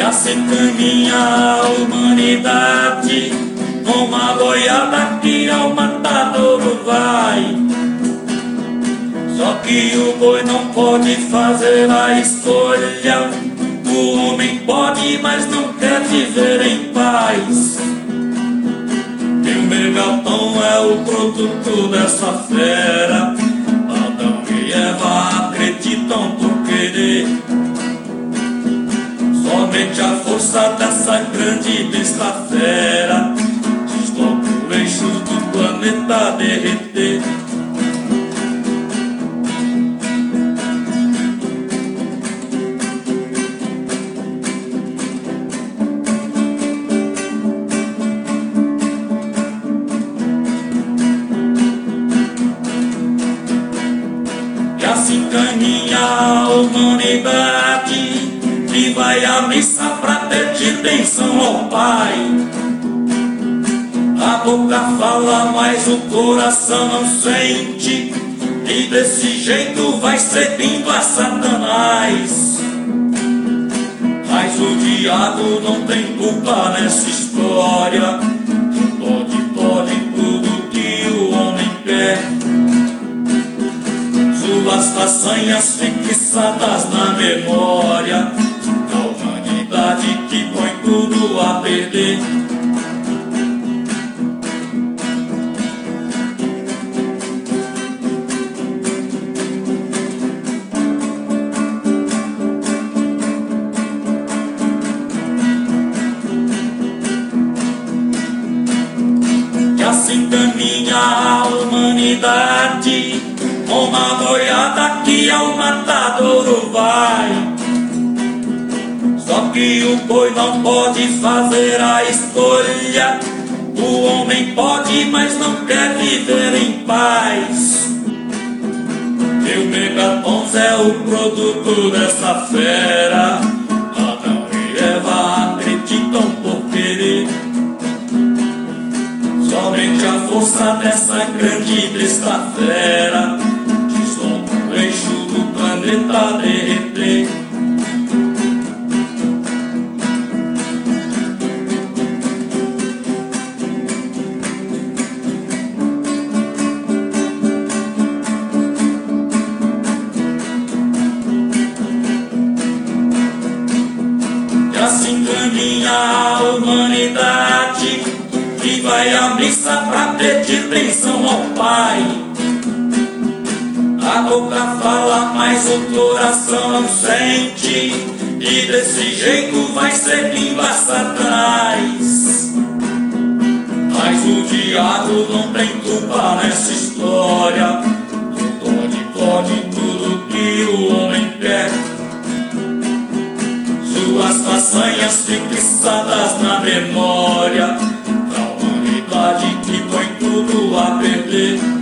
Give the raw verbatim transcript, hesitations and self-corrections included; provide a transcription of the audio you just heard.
assim caminha a humanidade, uma boiada que ao matadouro vai. Só que o boi não pode fazer a escolha, o homem pode, mas não quer viver em paz. E o megaton é o produto dessa fera, Adão e Eva acreditam por querer. Somente a força dessa grande besta fera desloca o eixo do planeta derreter. E assim caminha a humanidade, que vai à missa pra pedir bênção ao Pai. A boca fala, mas o coração não sente, e desse jeito vai servindo a Satanás. Mas o diabo não tem culpa nessa história, pode, pode tudo que o homem quer. Suas façanhas fixadas na memória da humanidade que põe tudo a perder. E assim caminha a humanidade, uma boiada que ao matadouro vai. Só que o boi não pode fazer a escolha, o homem pode, mas não quer viver em paz. E o megatons é o produto dessa fera, Adão e Eva acreditam por querer. Somente a força dessa grande besta fera desloca o eixo do planeta derreter. E assim caminha a humanidade, que vai à missa pra pedir bênção ao Pai. A boca fala, mas o coração não sente, e desse jeito vai servindo a Satanás. Mas o diabo não tem culpa nessa história, pode, pode tudo que o homem quer. Suas façanhas fixadas na memória da humanidade que põe tudo a perder.